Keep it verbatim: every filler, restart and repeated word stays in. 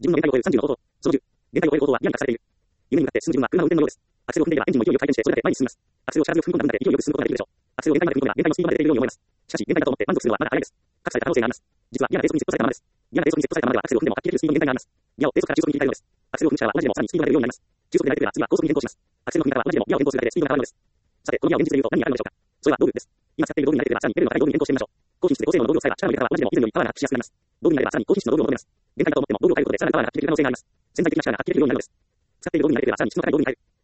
自分の限界を超えるさんじゅうの弟。そのじゅう。限界を超える弟は嫌に隠されている。夢に向かって進む自分は車の運転のようです。アクセルを踏んでいればエンジンも勢いよく回転してそれだけ前に進みます。アクセルを力強く踏み込んだ分だけ勢いよく進むことができるでしょう。アクセルを限界まで踏み込めば限界のスピードまで出ているように思えます。しかし限界だと思って満足するのはまだ早いです。隠された可能性があります。実は嫌な低速にセットされたままです。嫌な低速にセットされたままではアクセルを踏んでも発揮できるスピードの限界があります。ギアを低速から中速に切り替えるのです。アクセルを踏む力は同じでもさらにスピードが出るようになります。中速で慣れていれば次は高速に変更します。アクセルの踏み方は同じでもギアを変更するだけでスピードが変わるのです。さて、このギアを現実で言うと何にあるのでしょうか。それは道具です。今使っている道具に慣れていればさらにレベルの高い道具に変更してみましょう。高品質で高性能の道具を使えば力の入れ方は同じでも以前よりパワーが発揮しやすくなります。道具になればさらに高品質の道具を求めます。限界だと思っても道具を変えることでさらにパワーが発揮できる可能性があります。潜在的な力が発揮できるようになるのです。使っている道具に慣れていればさらに質の高い道具に変える。